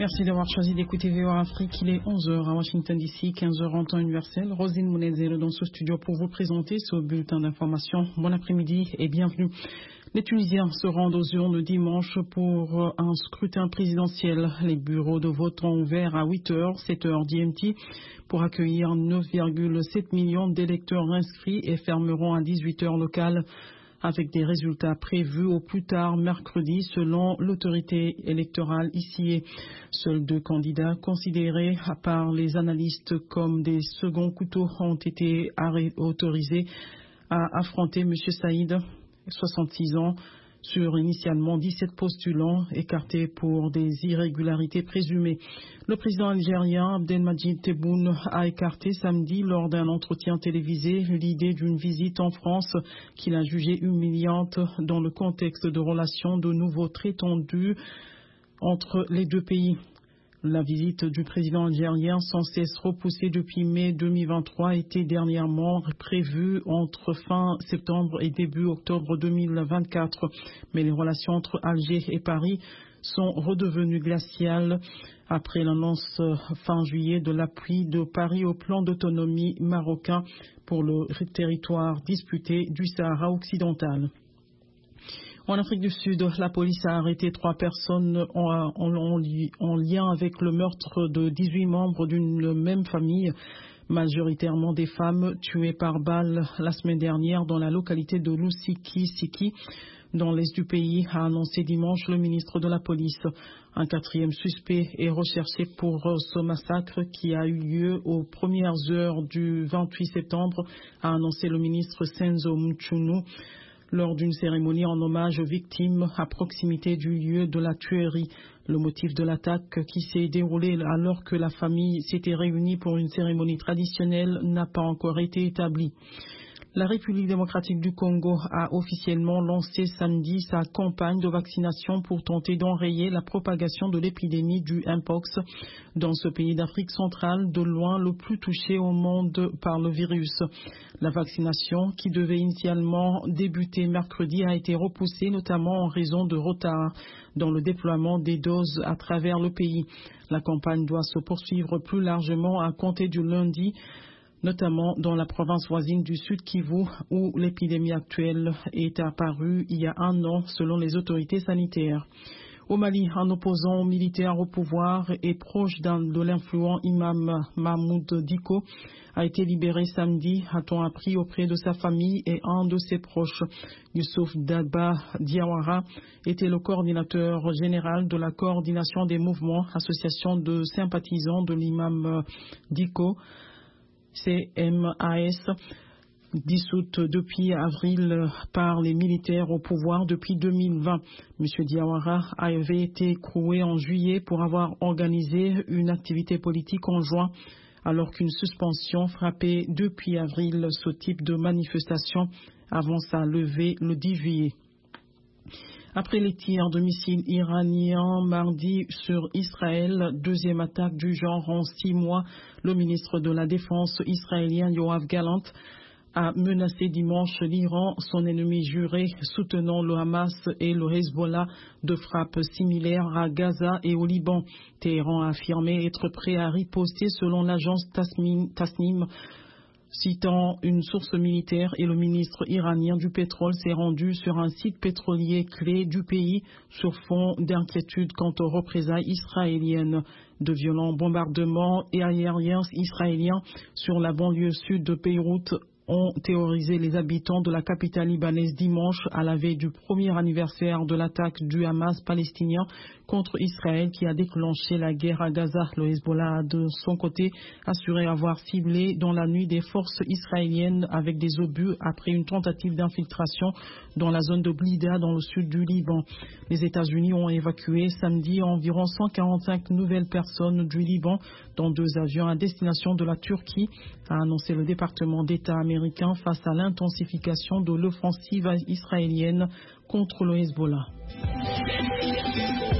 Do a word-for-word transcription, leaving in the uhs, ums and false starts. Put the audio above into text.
Merci d'avoir choisi d'écouter V O A Afrique. Il est onze heures à Washington D C, quinze heures en temps universel. Rosine Mounezero dans ce studio pour vous présenter ce bulletin d'information. Bon après-midi et bienvenue. Les Tunisiens se rendent aux urnes dimanche pour un scrutin présidentiel. Les bureaux de vote ont ouvert à huit heures, sept heures G M T pour accueillir neuf virgule sept millions d'électeurs inscrits et fermeront à dix-huit heures locales, avec des résultats prévus au plus tard mercredi selon l'autorité électorale ici. Seuls deux candidats considérés par les analystes comme des seconds couteaux ont été autorisés à affronter M. Saïd, soixante-six ans, sur initialement dix-sept postulants écartés pour des irrégularités présumées. Le président algérien Abdelmadjid Tebboune a écarté samedi lors d'un entretien télévisé l'idée d'une visite en France qu'il a jugée humiliante dans le contexte de relations de nouveau très tendues entre les deux pays. La visite du président algérien, sans cesse repoussée depuis mai deux mille vingt-trois, était dernièrement prévue entre fin septembre et début octobre deux mille vingt-quatre. Mais les relations entre Alger et Paris sont redevenues glaciales après l'annonce fin juillet de l'appui de Paris au plan d'autonomie marocain pour le territoire disputé du Sahara occidental. En Afrique du Sud, la police a arrêté trois personnes en, en, en, en lien avec le meurtre de dix-huit membres d'une même famille, majoritairement des femmes tuées par balle la semaine dernière dans la localité de Lusiki-Siki, dans l'est du pays, a annoncé dimanche le ministre de la Police. Un quatrième suspect est recherché pour ce massacre qui a eu lieu aux premières heures du vingt-huit septembre, a annoncé le ministre Senzo Mchunu, lors d'une cérémonie en hommage aux victimes à proximité du lieu de la tuerie. Le motif de l'attaque, qui s'est déroulé alors que la famille s'était réunie pour une cérémonie traditionnelle, n'a pas encore été établi. La République démocratique du Congo a officiellement lancé samedi sa campagne de vaccination pour tenter d'enrayer la propagation de l'épidémie du Mpox dans ce pays d'Afrique centrale, de loin le plus touché au monde par le virus. La vaccination, qui devait initialement débuter mercredi, a été repoussée notamment en raison de retard dans le déploiement des doses à travers le pays. La campagne doit se poursuivre plus largement à compter du lundi, notamment dans la province voisine du Sud Kivu, où l'épidémie actuelle est apparue il y a un an selon les autorités sanitaires. Au Mali, un opposant militaire au pouvoir et proche d'un de l'influent imam Mahmoud Diko a été libéré samedi, a-t-on appris, auprès de sa famille et un de ses proches. Youssouf Daba Diawara était le coordinateur général de la coordination des mouvements, association de sympathisants de l'imam Diko, C M A S, dissoute depuis avril par les militaires au pouvoir depuis deux mille vingt. M. Diawara avait été écroué en juillet pour avoir organisé une activité politique en juin, alors qu'une suspension frappait depuis avril ce type de manifestation avant sa levée le dix juillet. Après les tirs de missiles iraniens mardi sur Israël, deuxième attaque du genre en six mois, le ministre de la Défense israélien Yoav Gallant a menacé dimanche l'Iran, son ennemi juré, soutenant le Hamas et le Hezbollah, de frappes similaires à Gaza et au Liban. Téhéran a affirmé être prêt à riposter selon l'agence Tasnim, citant une source militaire, et le ministre iranien du pétrole s'est rendu sur un site pétrolier clé du pays sur fond d'inquiétude quant aux représailles israéliennes. De violents bombardements aériens israéliens sur la banlieue sud de Beyrouth ont terrorisé les habitants de la capitale libanaise dimanche, à la veille du premier anniversaire de l'attaque du Hamas palestinien contre Israël qui a déclenché la guerre à Gaza. Le Hezbollah a de son côté assuré avoir ciblé dans la nuit des forces israéliennes avec des obus après une tentative d'infiltration dans la zone de Blida dans le sud du Liban. Les États-Unis ont évacué samedi environ cent quarante-cinq nouvelles personnes du Liban dans deux avions à destination de la Turquie, a annoncé le département d'État américain face à l'intensification de l'offensive israélienne contre le Hezbollah.